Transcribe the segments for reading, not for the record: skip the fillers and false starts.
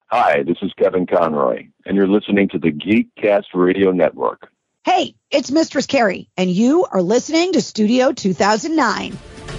Hi, this is Kevin Conroy, and you're listening to the Geekcast Radio Network. Hey, it's Mistress Carrie, and you are listening to Studio 2009.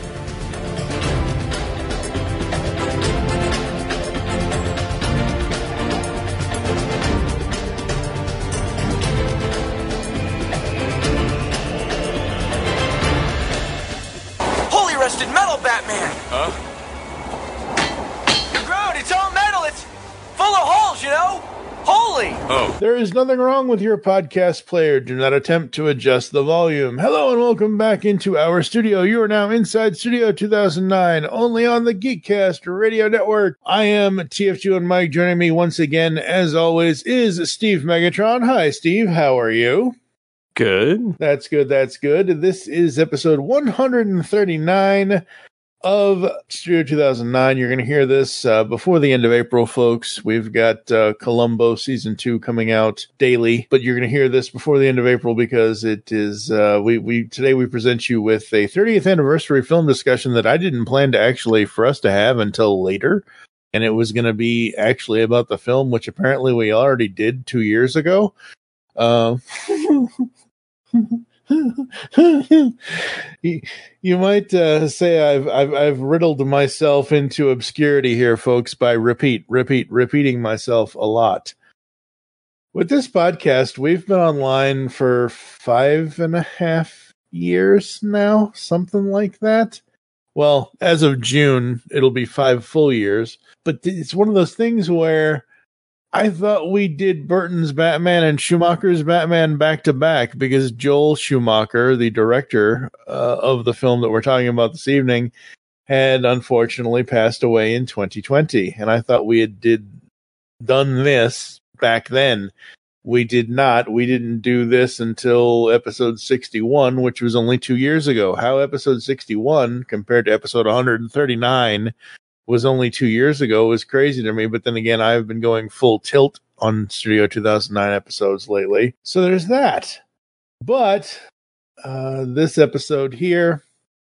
Holy rusted metal, Batman! Huh? You're ground, it's all metal, it's full of holes, you know? Holy! Oh. There is nothing wrong with your podcast player. Do not attempt to adjust the volume. Hello and welcome back into our studio. You are now inside Studio 2009, only on the Geekcast Radio Network. I am TF2 and Mike. Joining me once again, as always, is Steve Megatron. Hi, Steve. How are you? Good. That's good. That's good. This is episode 139 of Studio 2009. You're going to hear this before the end of April, folks. We've got Columbo Season 2 coming out daily, but you're going to hear this before the end of April because it is, today we present you with a 30th anniversary film discussion that I didn't plan for us to have until later. And it was going to be actually about the film, which apparently we already did 2 years ago. You might say I've riddled myself into obscurity here, folks, by repeating myself a lot. With this podcast, we've been online for 5.5 years now, something like that. Well, as of June, it'll be 5 full years. But it's one of those things where I thought we did Burton's Batman and Schumacher's Batman back to back because Joel Schumacher, the director of the film that we're talking about this evening, had unfortunately passed away in 2020. And I thought we had done this back then. We did not. We didn't do this until episode 61, which was only 2 years ago. How episode 61 compared to episode 139 was only 2 years ago was crazy to me. But then again, I've been going full tilt on Studio 2009 episodes lately. So there's that. But this episode here,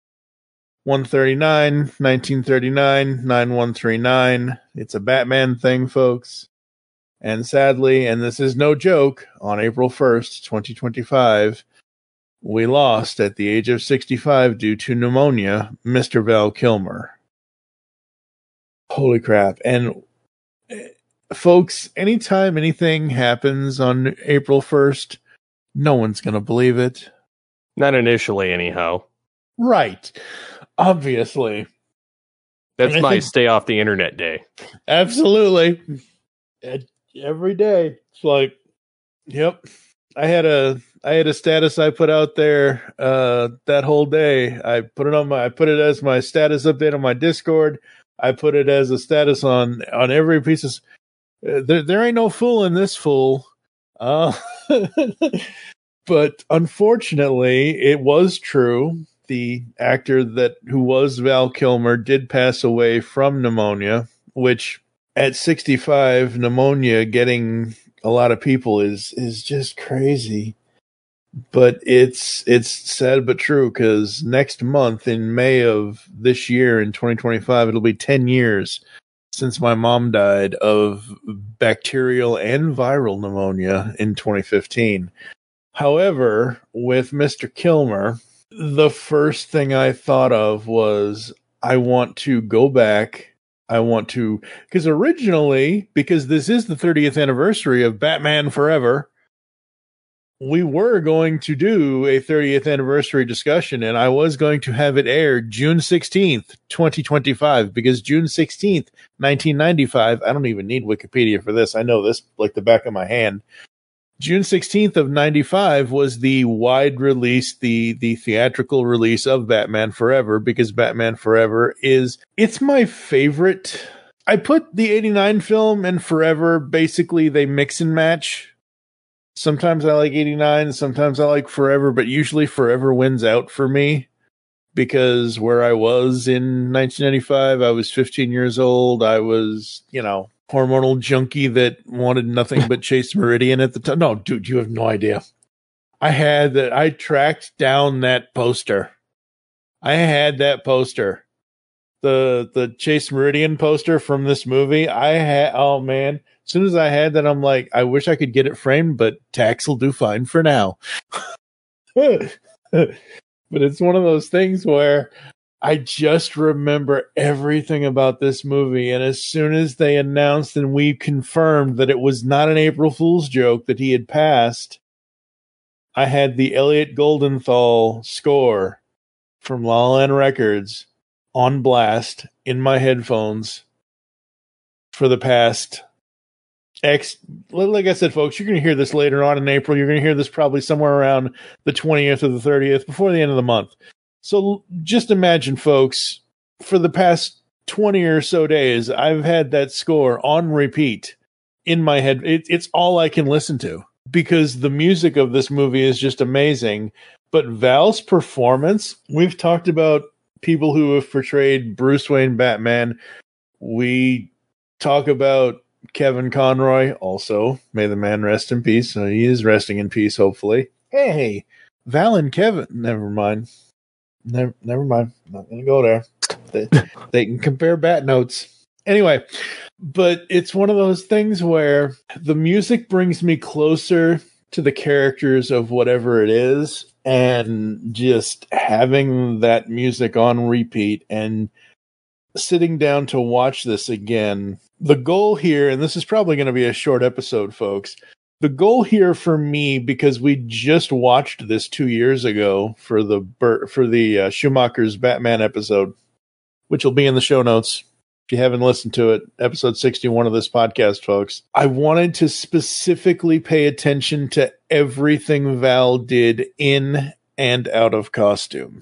139, 1939, 9139. It's a Batman thing, folks. And sadly, and this is no joke, on April 1st, 2025, we lost at the age of 65 due to pneumonia, Mr. Val Kilmer. Holy crap. And folks, anytime anything happens on April 1st, no one's going to believe it. Not initially, anyhow. Right. Obviously. That's my stay off the internet day. Absolutely. Every day. It's like, yep. I had a status I put out there that whole day. I put it as my status update on my Discord. I put it as a status on every piece of... There ain't no fooling this fool. But unfortunately, it was true. The actor who was Val Kilmer did pass away from pneumonia, which at 65, pneumonia getting a lot of people is just crazy. But it's sad but true, because next month in May of this year in 2025, it'll be 10 years since my mom died of bacterial and viral pneumonia in 2015. However, with Mr. Kilmer, the first thing I thought of was I want to go back. Because originally, because this is the 30th anniversary of Batman Forever, we were going to do a 30th anniversary discussion, and I was going to have it aired June 16th, 2025, because June 16th, 1995, I don't even need Wikipedia for this. I know this like the back of my hand. June 16th of 95 was the wide release, the theatrical release of Batman Forever, because Batman Forever it's my favorite. I put the 89 film and Forever, basically they mix and match. Sometimes I like 89, sometimes I like Forever, but usually Forever wins out for me because where I was in 1995, I was 15 years old. I was, hormonal junkie that wanted nothing but Chase Meridian at the time. No, dude, you have no idea. I tracked down that poster. I had that poster. The Chase Meridian poster from this movie. Oh man. As soon as I had that, I'm like, I wish I could get it framed, but tax will do fine for now. But it's one of those things where I just remember everything about this movie. And as soon as they announced and we confirmed that it was not an April Fool's joke that he had passed, I had the Elliot Goldenthal score from La La Land Records on blast in my headphones for the past like I said, folks, you're going to hear this later on in April. You're going to hear this probably somewhere around the 20th or the 30th before the end of the month. So just imagine, folks, for the past 20 or so days, I've had that score on repeat in my head. It's all I can listen to because the music of this movie is just amazing. But Val's performance, we've talked about people who have portrayed Bruce Wayne Batman. We talk about Kevin Conroy, also. May the man rest in peace. So he is resting in peace, hopefully. Hey, Val and Kevin. Never mind. Never mind. I'm not going to go there. They can compare bat notes. Anyway, but it's one of those things where the music brings me closer to the characters of whatever it is, and just having that music on repeat and sitting down to watch this again. The goal here, and this is probably going to be a short episode, folks. The goal here for me, because we just watched this 2 years ago for the Schumacher's Batman episode, which will be in the show notes if you haven't listened to it, episode 61 of this podcast, folks. I wanted to specifically pay attention to everything Val did in and out of costume.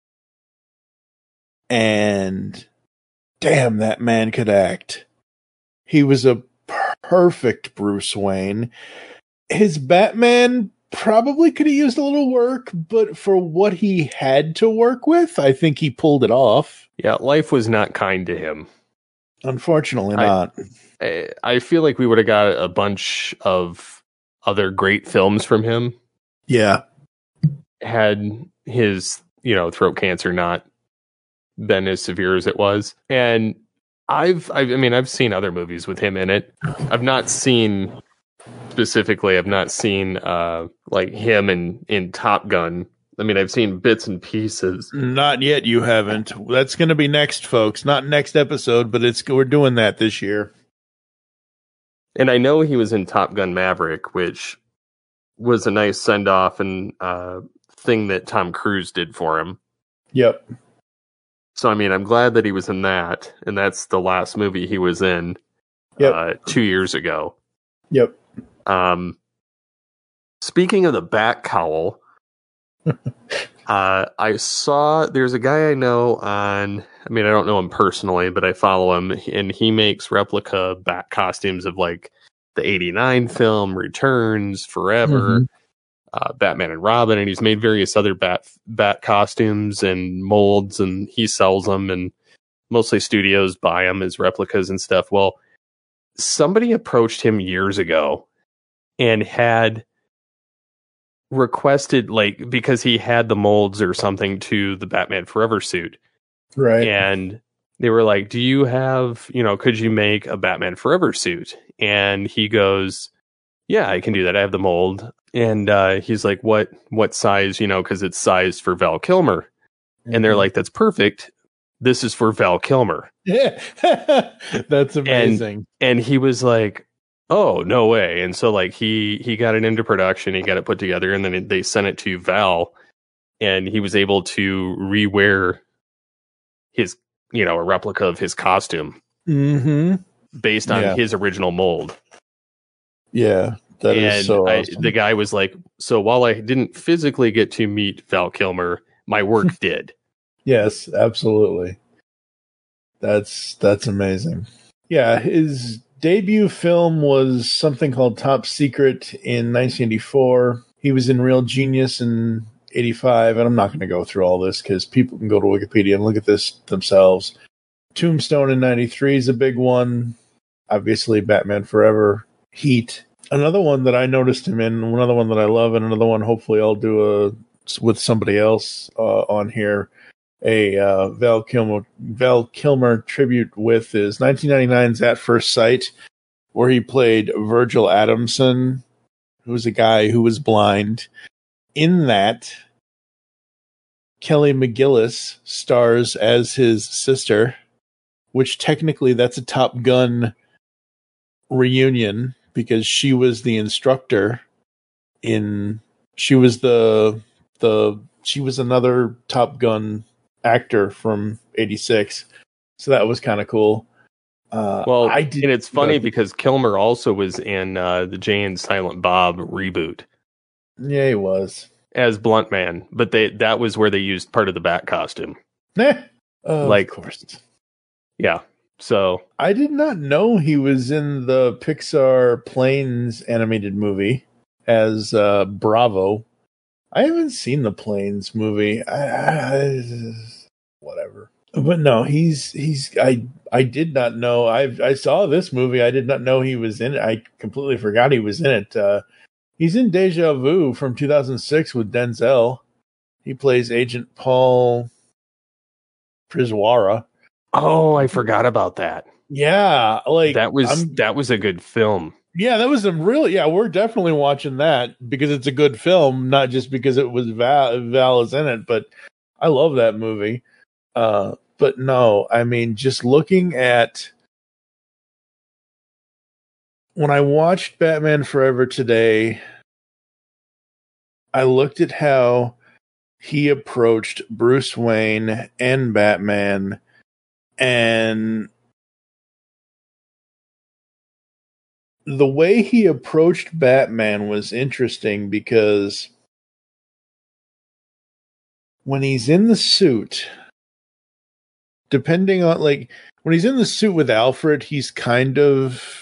And damn, that man could act. He was a perfect Bruce Wayne. His Batman probably could have used a little work, but for what he had to work with, I think he pulled it off. Yeah, life was not kind to him. Unfortunately not. I feel like we would have got a bunch of other great films from him. Yeah. Had his, throat cancer not been as severe as it was. And I've seen other movies with him in it. I've not seen like him in Top Gun. I mean, I've seen bits and pieces. Not yet. You haven't. That's going to be next, folks. Not next episode, but we're doing that this year. And I know he was in Top Gun Maverick, which was a nice send off and thing that Tom Cruise did for him. Yep. So, I mean, I'm glad that he was in that, and that's the last movie he was in 2 years ago. Yep. Speaking of the bat cowl, I saw there's a guy I know I don't know him personally, but I follow him, and he makes replica bat costumes of like the 89 film, Returns, Forever, Batman and Robin, and he's made various other bat costumes and molds, and he sells them, and mostly studios buy them as replicas and stuff. Well, somebody approached him years ago and had requested, like, because he had the molds or something to the Batman Forever suit. Right. And they were like, do you have, could you make a Batman Forever suit? And he goes, yeah, I can do that. I have the mold. And he's like, what size, because it's sized for Val Kilmer. Mm-hmm. And they're like, that's perfect. This is for Val Kilmer. Yeah. That's amazing. And he was like, oh, no way. And so like he got it into production, he got it put together, and then they sent it to Val, and he was able to rewear his, a replica of his costume based on his original mold. Yeah. That is so awesome. The guy was like, so while I didn't physically get to meet Val Kilmer, my work did. Yes, absolutely. That's amazing. Yeah, his debut film was something called Top Secret in 1984. He was in Real Genius in 85, and I'm not going to go through all this because people can go to Wikipedia and look at this themselves. Tombstone in 93 is a big one. Obviously, Batman Forever, Heat. Another one that I noticed him in, another one that I love, and another one hopefully I'll do with somebody else on here, a Val Kilmer tribute with, is 1999's At First Sight, where he played Virgil Adamson, who was a guy who was blind. In that, Kelly McGillis stars as his sister, which technically that's a Top Gun reunion because she was the instructor she was another Top Gun actor from 86. So that was kind of cool. And it's funny because Kilmer also was in the Jay and Silent Bob reboot. Yeah, he was. As Blunt Man, but that was where they used part of the bat costume. Of course. Yeah. So I did not know he was in the Pixar Planes animated movie as Bravo. I haven't seen the Planes movie. Whatever. But no, I did not know. I saw this movie. I did not know he was in it. I completely forgot he was in it. He's in Deja Vu from 2006 with Denzel. He plays Agent Paul Priswara. Oh, I forgot about that. Yeah, that was a good film. Yeah, that was we're definitely watching that because it's a good film, not just because it was Val is in it, but I love that movie. But no, I mean, just looking at when I watched Batman Forever today, I looked at how he approached Bruce Wayne and Batman, and the way he approached Batman was interesting because when he's in the suit, depending on when he's in the suit with Alfred, he's kind of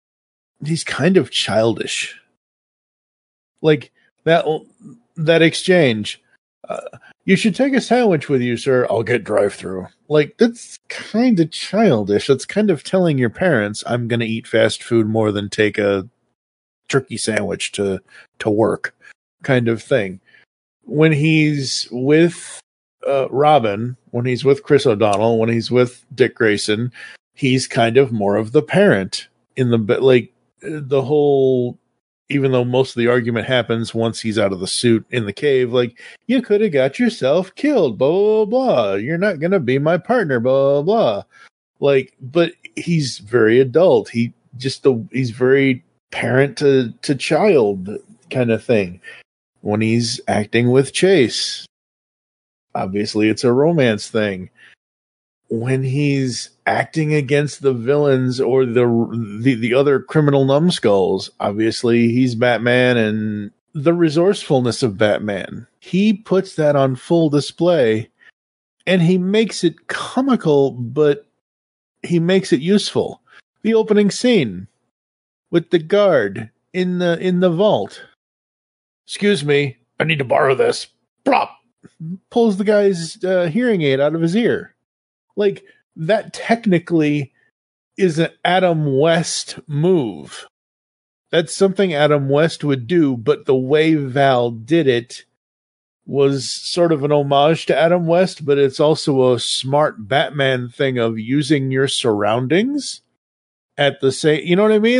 childish. Like that exchange. You should take a sandwich with you, sir. I'll get drive-through. That's kind of childish. That's kind of telling your parents, I'm going to eat fast food more than take a turkey sandwich to work, kind of thing. When he's with Robin, when he's with Chris O'Donnell, when he's with Dick Grayson, he's kind of more of the parent in the whole. Even though most of the argument happens once he's out of the suit in the cave, you could have got yourself killed, blah, blah, blah. You're not going to be my partner, blah, blah, blah. But he's very adult. He's very parent to child kind of thing. When he's acting with Chase, obviously it's a romance thing. When he's acting against the villains or the other criminal numbskulls, obviously he's Batman, and the resourcefulness of Batman, he puts that on full display, and he makes it comical, but he makes it useful. The opening scene with the guard in the vault. Excuse me, I need to borrow this. Plop! Pulls the guy's hearing aid out of his ear. That technically is an Adam West move. That's something Adam West would do, but the way Val did it was sort of an homage to Adam West, but it's also a smart Batman thing of using your surroundings at the same, you know what I mean?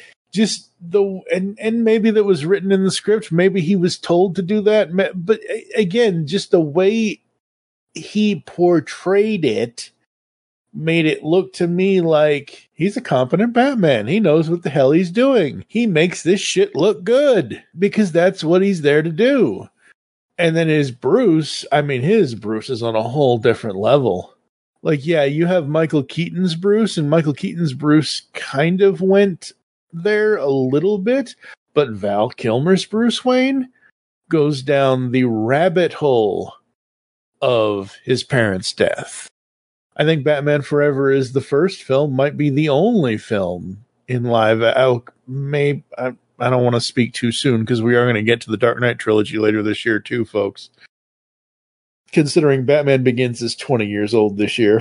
And maybe that was written in the script. Maybe he was told to do that. But again, just the way he portrayed it made it look to me like he's a competent Batman. He knows what the hell he's doing. He makes this shit look good because that's what he's there to do. And then his Bruce is on a whole different level. You have Michael Keaton's Bruce, and Michael Keaton's Bruce kind of went there a little bit, but Val Kilmer's Bruce Wayne goes down the rabbit hole of his parents' death. I think Batman Forever is the first film, might be the only film in live. I don't want to speak too soon because we are going to get to the Dark Knight trilogy later this year too, folks. Considering Batman Begins is 20 years old this year.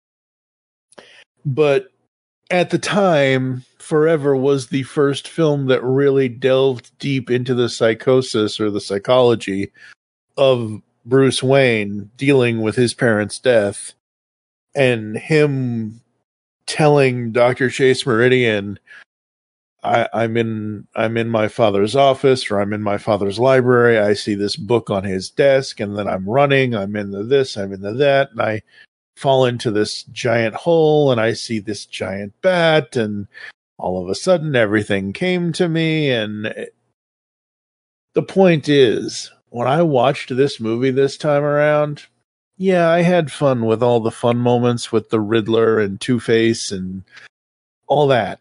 But at the time, Forever was the first film that really delved deep into the psychosis or the psychology of Bruce Wayne dealing with his parents' death. And him telling Dr. Chase Meridian, I'm in my father's office, or I'm in my father's library. I see this book on his desk, and then I'm running. I'm into this, I'm into that, and I fall into this giant hole, and I see this giant bat, and all of a sudden everything came to me. And the point is, when I watched this movie this time around, yeah, I had fun with all the fun moments with the Riddler and Two-Face and all that.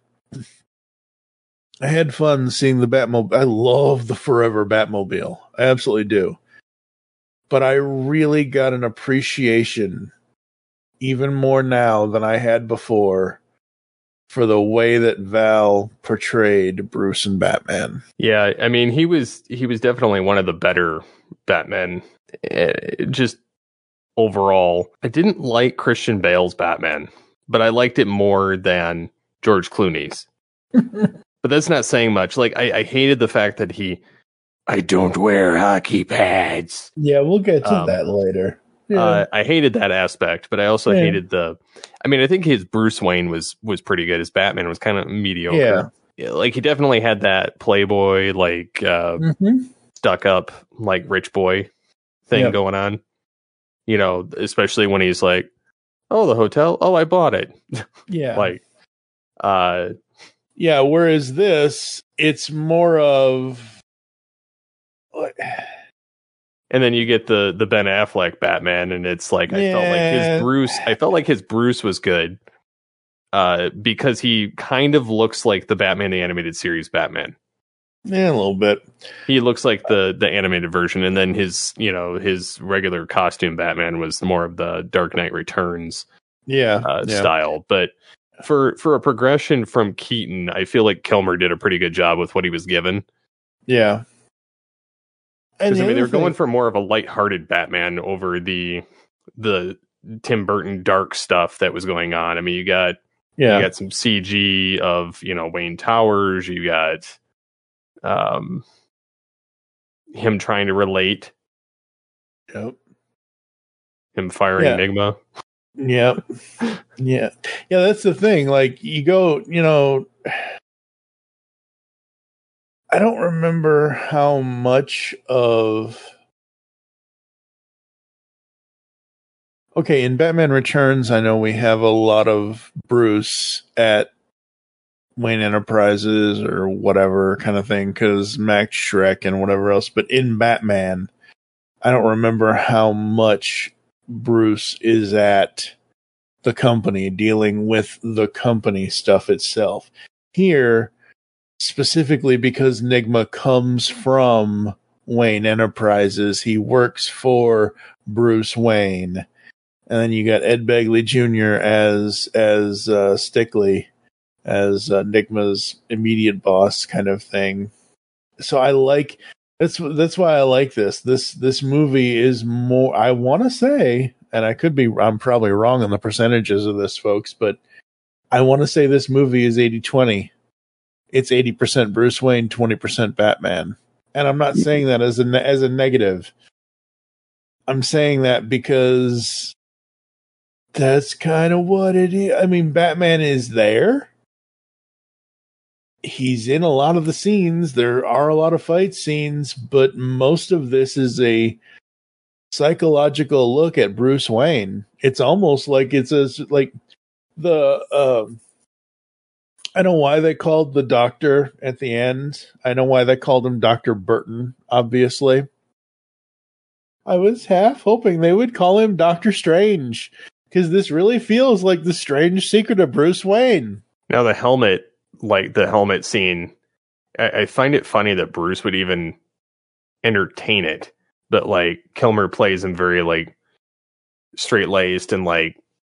I had fun seeing the Batmobile. I love the Forever Batmobile. I absolutely do. But I really got an appreciation, even more now than I had before, for the way that Val portrayed Bruce and Batman. Yeah, I mean, he was definitely one of the better Batmen. Just overall, I didn't like Christian Bale's Batman, but I liked it more than George Clooney's. But that's not saying much. Like, I hated the fact that I don't wear hockey pads. Yeah, we'll get to that later. Yeah. I hated that aspect, but I also hated I think his Bruce Wayne was pretty good. His Batman was kind of mediocre. Yeah. Like, he definitely had that playboy, like, stuck up, like, rich boy thing going on. You know, especially when he's like, oh, the hotel? Oh, I bought it. Yeah. Like, yeah, whereas this, it's more of... And then you get the Ben Affleck Batman, and it's like, I felt like his Bruce was good, because he kind of looks like the Batman the Animated Series Batman. Yeah, a little bit. He looks like the animated version, and then his regular costume Batman was more of the Dark Knight Returns style. But for a progression from Keaton, I feel like Kilmer did a pretty good job with what he was given. Yeah. Because they were going for more of a lighthearted Batman over the Tim Burton dark stuff that was going on. I mean, you got some CG of Wayne Towers. You got him trying to relate. Yep. Him firing Enigma. Yep. Yeah. That's the thing. Like, you go, I don't remember how much of... Okay, in Batman Returns, I know we have a lot of Bruce at Wayne Enterprises or whatever kind of thing, because Max Schreck and whatever else. But in Batman, I don't remember how much Bruce is at the company, dealing with the company stuff itself. Here, specifically because Nigma comes from Wayne Enterprises, he works for Bruce Wayne, and then you got Ed Begley Jr. as Stickley, as Nigma's immediate boss kind of thing. So I like that's why I like this. This movie is more, I want to say, and I'm probably wrong on the percentages of this, folks, but I want to say this movie is 80-20. It's 80% Bruce Wayne, 20% Batman. And I'm not saying that as a negative. I'm saying that because that's kind of what it is. I mean, Batman is there. He's in a lot of the scenes. There are a lot of fight scenes, but most of this is a psychological look at Bruce Wayne. It's almost like I know why they called the doctor at the end. I know why they called him Dr. Burton, obviously. I was half hoping they would call him Dr. Strange, because this really feels like the strange secret of Bruce Wayne. Now the helmet scene, I find it funny that Bruce would even entertain it, but like Kilmer plays him very like straight-laced and like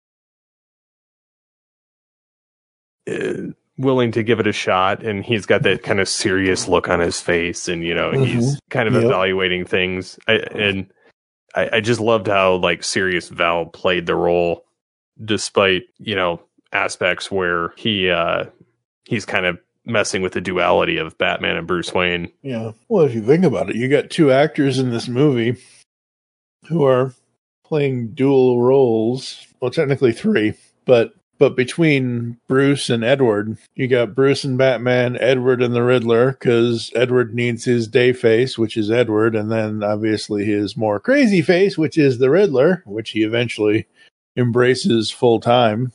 willing to give it a shot, and he's got that kind of serious look on his face, and he's kind of evaluating things. I just loved how like serious Val played the role, despite aspects where he's kind of messing with the duality of Batman and Bruce Wayne. Yeah. Well, if you think about it, you got two actors in this movie who are playing dual roles. Well, technically three, but But between Bruce and Edward, you got Bruce and Batman, Edward and the Riddler, because Edward needs his day face, which is Edward, and then obviously his more crazy face, which is the Riddler, which he eventually embraces full time.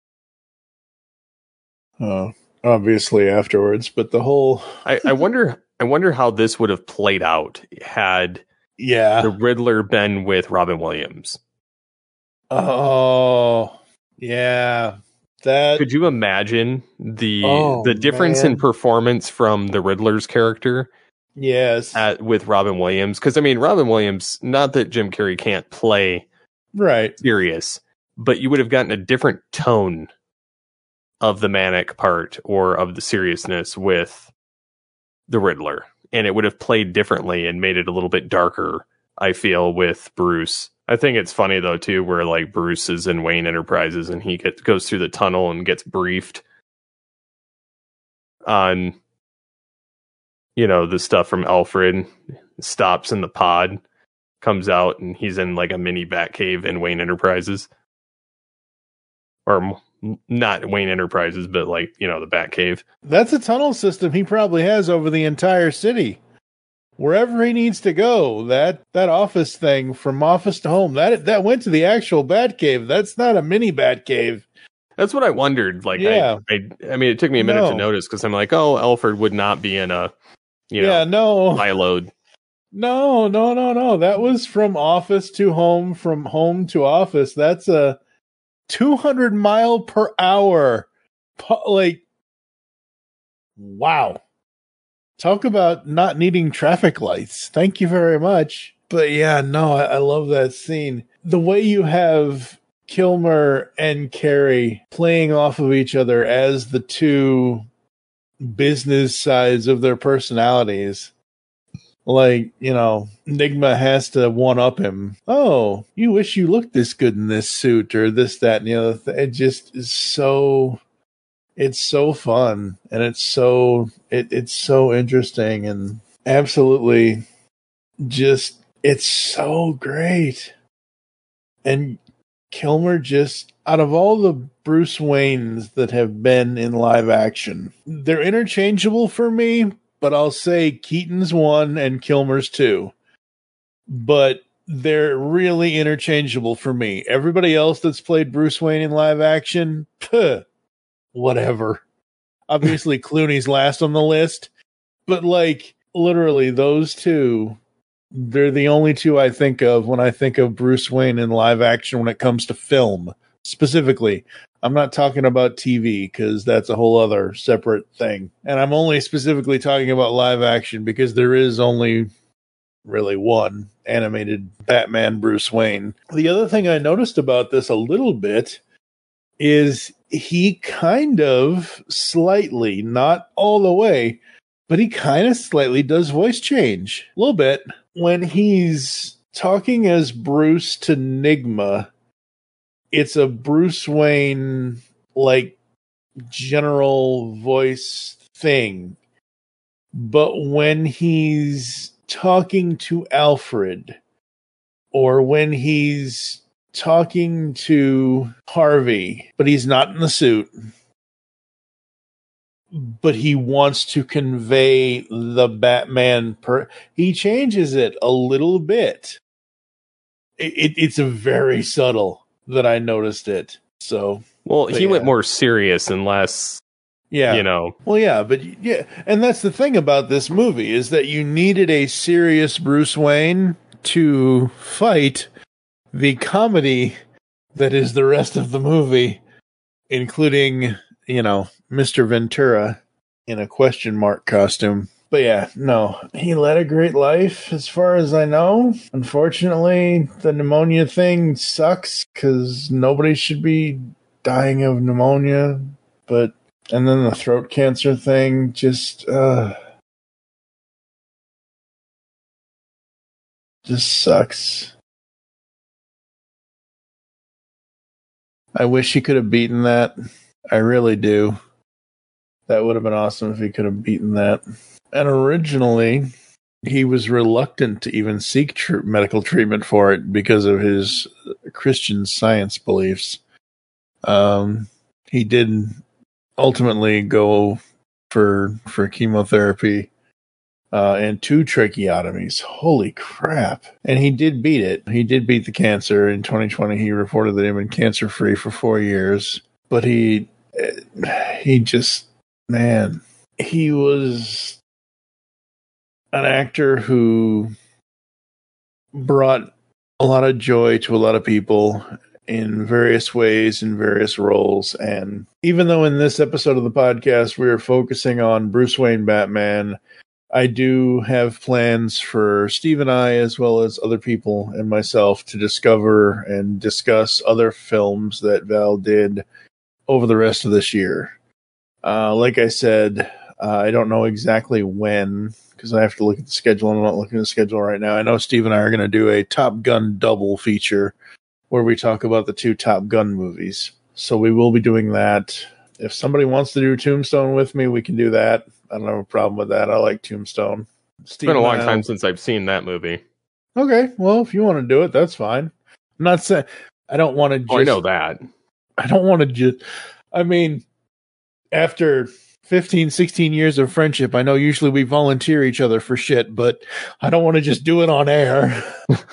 Obviously afterwards, but the whole I wonder how this would have played out had the Riddler been with Robin Williams. Oh, yeah. That could you imagine the difference in performance from the Riddler's character? Yes, with Robin Williams, because I mean, Robin Williams. Not that Jim Carrey can't play serious, but you would have gotten a different tone of the manic part or of the seriousness with the Riddler, and it would have played differently and made it a little bit darker, I feel, with Bruce. I think it's funny though too, where like Bruce is in Wayne Enterprises and he goes through the tunnel and gets briefed on, you know, the stuff from Alfred, stops in the pod, comes out, and he's in like a mini Batcave in Wayne Enterprises, or not Wayne Enterprises, but like, you know, the Batcave. That's a tunnel system he probably has over the entire city. Wherever he needs to go, that office thing from office to home, that went to the actual Batcave. That's not a mini Batcave. That's what I wondered. Like, I mean, it took me a minute to notice because I'm like, oh, Alfred would not be in a, siloed. No. That was from office to home, from home to office. That's a 200 mile per hour. Like, wow. Talk about not needing traffic lights. Thank you very much. But yeah, no, I love that scene. The way you have Kilmer and Carey playing off of each other as the two business sides of their personalities. Like, you know, Nigma has to one-up him. Oh, you wish you looked this good in this suit, or this, that, and the other thing. It just is so... It's so fun, and it's so interesting, and absolutely just, it's so great. And Kilmer just, out of all the Bruce Waynes that have been in live action, they're interchangeable for me, but I'll say Keaton's 1 and Kilmer's 2. But they're really interchangeable for me. Everybody else that's played Bruce Wayne in live action, whatever. Obviously, Clooney's last on the list, but like literally those two, they're the only two I think of when I think of Bruce Wayne in live action when it comes to film. Specifically, I'm not talking about TV because that's a whole other separate thing. And I'm only specifically talking about live action because there is only really one animated Batman Bruce Wayne. The other thing I noticed about this a little bit is he kind of slightly, not all the way, but he kind of slightly does voice change. A little bit. When he's talking as Bruce to Nigma, it's a Bruce Wayne, like, general voice thing. But when he's talking to Alfred, or when he's talking to Harvey, but he's not in the suit, but he wants to convey the Batman he changes it a little bit. It's a very subtle that I noticed it. So, well, he went more serious and less, you know. Well, yeah, but yeah, and that's the thing about this movie is that you needed a serious Bruce Wayne to fight the comedy that is the rest of the movie, including, you know, Mr. Ventura in a question mark costume. But yeah, no, he led a great life as far as I know. Unfortunately, the pneumonia thing sucks because nobody should be dying of pneumonia. And then the throat cancer thing just sucks. I wish he could have beaten that. I really do. That would have been awesome if he could have beaten that. And originally, he was reluctant to even seek medical treatment for it because of his Christian Science beliefs. he did ultimately go for chemotherapy and 2 tracheotomies. Holy crap. And he did beat it. He did beat the cancer. In 2020, he reported that he'd been cancer-free for 4 years. But he just, man, he was an actor who brought a lot of joy to a lot of people in various ways, in various roles. And even though in this episode of the podcast we are focusing on Bruce Wayne Batman, I do have plans for Steve and I, as well as other people and myself, to discover and discuss other films that Val did over the rest of this year. Like I said, I don't know exactly when, because I have to look at the schedule. I'm not looking at the schedule right now. I know Steve and I are going to do a Top Gun double feature where we talk about the 2 Top Gun movies. So we will be doing that. If somebody wants to do Tombstone with me, we can do that. I don't have a problem with that. I like Tombstone. It's been a long time since I've seen that movie. Okay, well, if you want to do it, that's fine. I'm not saying I don't want to just... Oh, I know that. I don't want to just... I mean, after 15, 16 years of friendship, I know usually we volunteer each other for shit, but I don't want to just do it on air.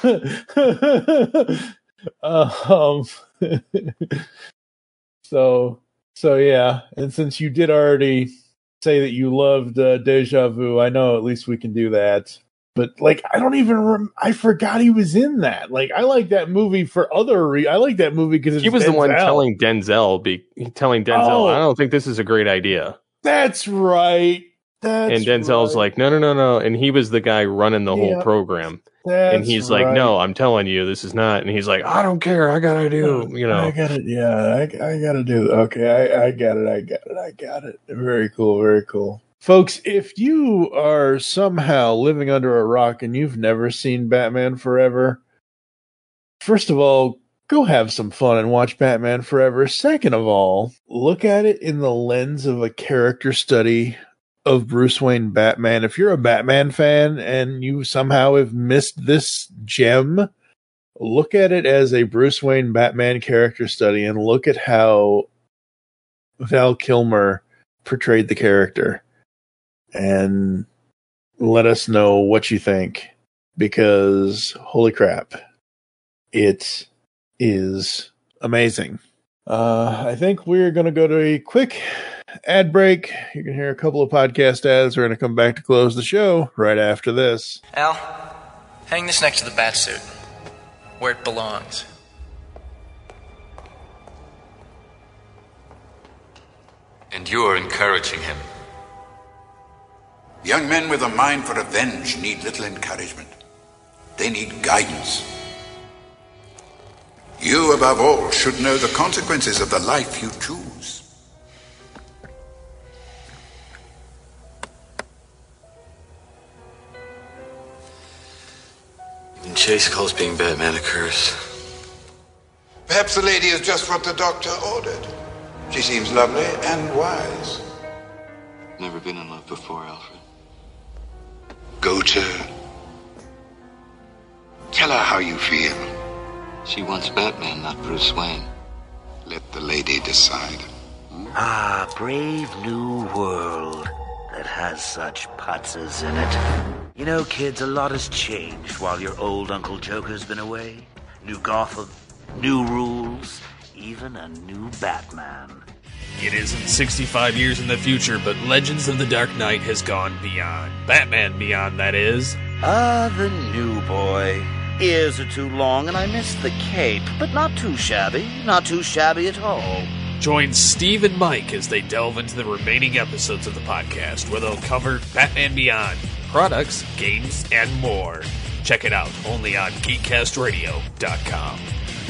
So yeah, and since you did already say that you loved Deja Vu, I know at least we can do that. But like, I don't even I forgot he was in that. Like, I like that movie for other I like that movie because he was Denzel. The one telling Denzel, I don't think this is a great idea. That's right. And Denzel's like, no. And he was the guy running the whole program. And he's like, no, I'm telling you, this is not. And he's like, I don't care. I gotta do, I gotta, I gotta do. Okay, I got it. Very cool, very cool. Folks, if you are somehow living under a rock and you've never seen Batman Forever, first of all, go have some fun and watch Batman Forever. Second of all, look at it in the lens of a character study of Bruce Wayne Batman. If you're a Batman fan and you somehow have missed this gem, look at it as a Bruce Wayne Batman character study and look at how Val Kilmer portrayed the character and let us know what you think, because holy crap, it is amazing. I think we're going to go to a quick ad break. You can hear a couple of podcast ads. We're going to come back to close the show right after this. Al, hang this next to the bat suit, where it belongs. And you are encouraging him. Young men with a mind for revenge need little encouragement. They need guidance. You, above all, should know the consequences of the life you choose. Even Chase calls being Batman a curse. Perhaps the lady is just what the doctor ordered. She seems lovely and wise. Never been in love before, Alfred. Go to her. Tell her how you feel. She wants Batman, not Bruce Wayne. Let the lady decide. Ah, brave new world that has such putzes in it. You know, kids, a lot has changed while your old Uncle Joker's been away. New Gotham, new rules, even a new Batman. It isn't 65 years in the future, but Legends of the Dark Knight has gone beyond. Batman Beyond, that is. Ah, the new boy. Ears are too long and I miss the cape, but not too shabby. Not too shabby at all. Join Steve and Mike as they delve into the remaining episodes of the podcast, where they'll cover Batman Beyond, products, games, and more. Check it out only on GeekCastRadio.com.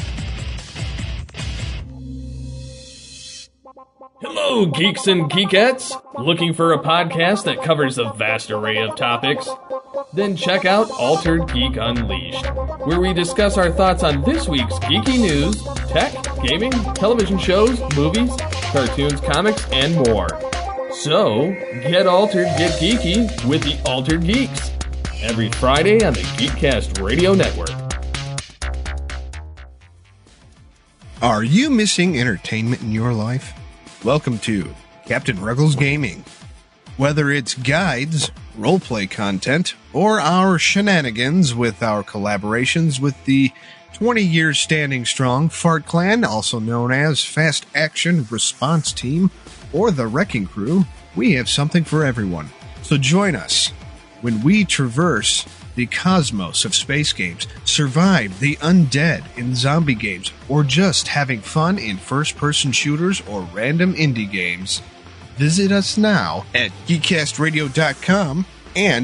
Hello, geeks and geekettes! Looking for a podcast that covers a vast array of topics? Then check out Altered Geek Unleashed, where we discuss our thoughts on this week's geeky news, tech, gaming, television shows, movies, cartoons, comics, and more. So, get altered, get geeky with the Altered Geeks, every Friday on the GeekCast Radio Network. Are you missing entertainment in your life? Welcome to Captain Ruggles Gaming. Whether it's guides, roleplay content, or our shenanigans with our collaborations with the 20 years standing strong Fart Clan, also known as Fast Action Response Team, or the Wrecking Crew, we have something for everyone. So join us when we traverse the cosmos of space games, survive the undead in zombie games, or just having fun in first-person shooters or random indie games. Visit us now at geekcastradio.com and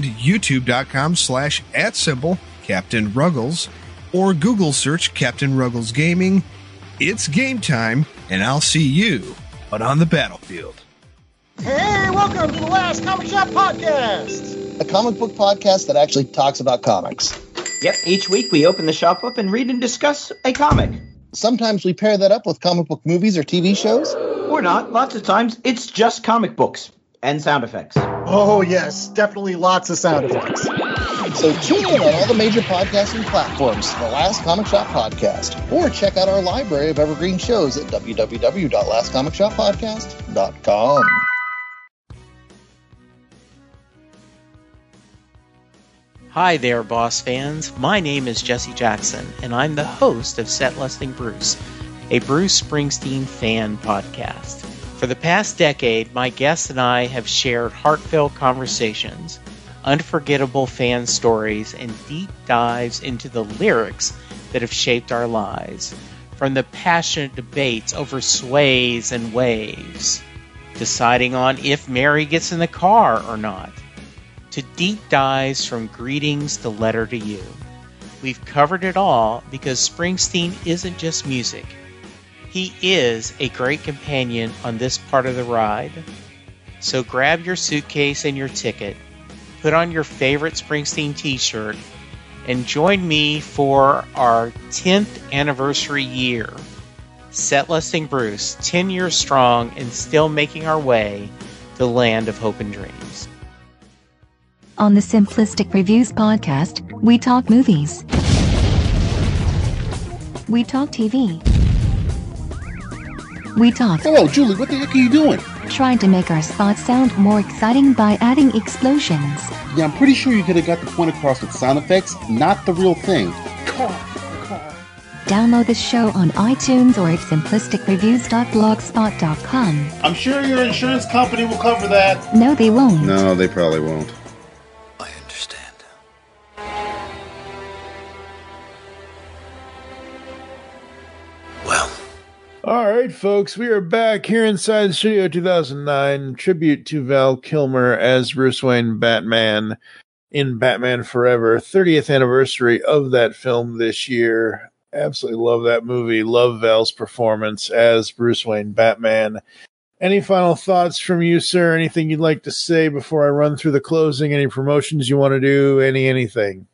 youtube.com/@Captain Ruggles, or Google search Captain Ruggles Gaming. It's game time, and I'll see you on the battlefield. Hey, welcome to the Last Comic Shop Podcast, a comic book podcast that actually talks about comics. Yep, each week we open the shop up and read and discuss a comic. Sometimes we pair that up with comic book movies or TV shows. Or not. Lots of times it's just comic books and sound effects. Oh, yes, definitely lots of sound effects. So tune in on all the major podcasting platforms for the Last Comic Shop Podcast, or check out our library of evergreen shows at www.lastcomicshoppodcast.com. Hi there, Boss fans. My name is Jesse Jackson, and I'm the host of Set Listing Bruce, a Bruce Springsteen fan podcast. For the past decade, my guests and I have shared heartfelt conversations, unforgettable fan stories, and deep dives into the lyrics that have shaped our lives. From the passionate debates over sways and waves, deciding on if Mary gets in the car or not, to deep dives from greetings to letter to you. We've covered it all because Springsteen isn't just music. He is a great companion on this part of the ride. So grab your suitcase and your ticket, put on your favorite Springsteen t-shirt, and join me for our 10th anniversary year. Set Listing Bruce, 10 years strong and still making our way to the land of hope and dreams. On the Simplistic Reviews podcast, we talk movies. We talk TV. We talk... Hello, Julie, what the heck are you doing? Trying to make our spots sound more exciting by adding explosions. Yeah, I'm pretty sure you could have got the point across with sound effects, not the real thing. Download the show on iTunes or at simplisticreviews.blogspot.com. I'm sure your insurance company will cover that. No, they won't. No, they probably won't. All right, folks, we are back here inside Studio 2009, tribute to Val Kilmer as Bruce Wayne Batman in Batman Forever, 30th anniversary of that film this year. Absolutely love that movie. Love Val's performance as Bruce Wayne Batman. Any final thoughts from you, sir? Anything you'd like to say before I run through the closing? Any promotions you want to do? Anything?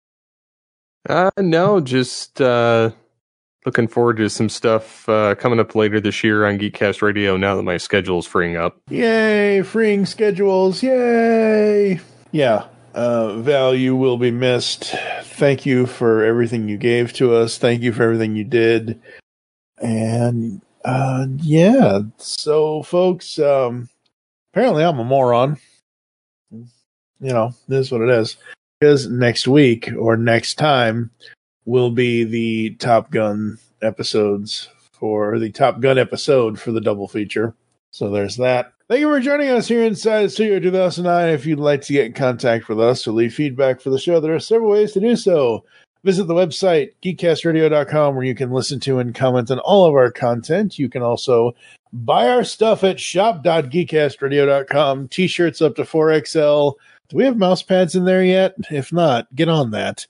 No, just looking forward to some stuff coming up later this year on Geekcast Radio now that my schedule is freeing up. Yay, freeing schedules. Yay. Yeah, Val, you will be missed. Thank you for everything you gave to us. Thank you for everything you did. And yeah, so folks, apparently I'm a moron. You know, this is what it is. Because next week or next time will be the Top Gun episodes for the Top Gun episode for the double feature. So there's that. Thank you for joining us here inside Studio 2009. If you'd like to get in contact with us or leave feedback for the show, there are several ways to do so. Visit the website, geekcastradio.com, where you can listen to and comment on all of our content. You can also buy our stuff at shop.geekcastradio.com. T-shirts up to 4XL. Do we have mouse pads in there yet? If not, get on that.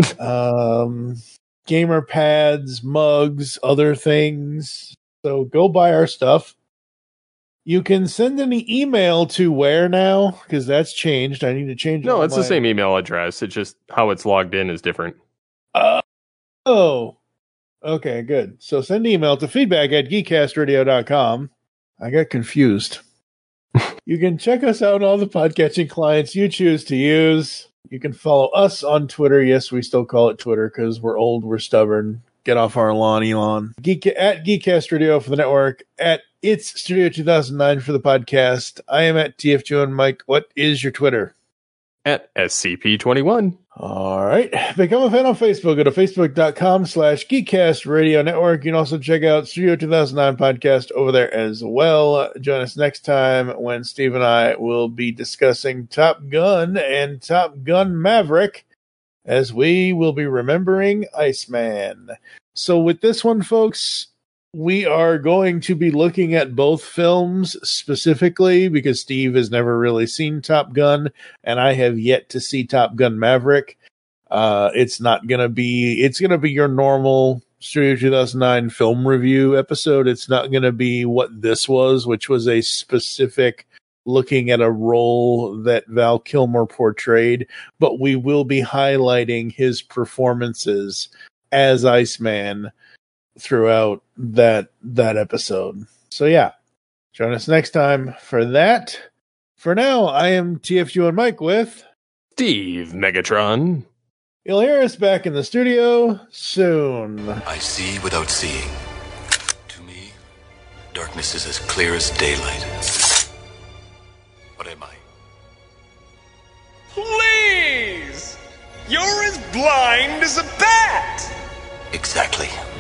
Gamer pads, mugs, other things. So go buy our stuff. You can send an email to where now? Because that's changed. I need to change it. No, it's the same email address. It's just how it's logged in is different. Oh. Okay, good. So send an email to feedback@geekcastradio.com. I got confused. You can check us out on all the podcatching clients you choose to use. You can follow us on Twitter. Yes, we still call it Twitter because we're old, we're stubborn. Get off our lawn, Elon. At Geekcast Radio for the network, at It's Studio 2009 for the podcast. I am at TF2 and Mike. What is your Twitter? At SCP21. All right. Become a fan on Facebook. Go to facebook.com/Geekcast Radio Network. You can also check out Studio 2009 podcast over there as well. Join us next time when Steve and I will be discussing Top Gun and Top Gun Maverick, as we will be remembering Iceman. So with this one, folks, we are going to be looking at both films specifically because Steve has never really seen Top Gun and I have yet to see Top Gun Maverick. It's going to be your normal Studio 2009 film review episode. It's not going to be what this was, which was a specific looking at a role that Val Kilmer portrayed, but we will be highlighting his performances as Iceman throughout that episode. So yeah, join us next time for that. For now, I am TFU and Mike with Steve Megatron. You'll hear us back in the studio soon. I see without seeing. To me, darkness is as clear as daylight. What am I? Please! You're as blind as a bat! Exactly.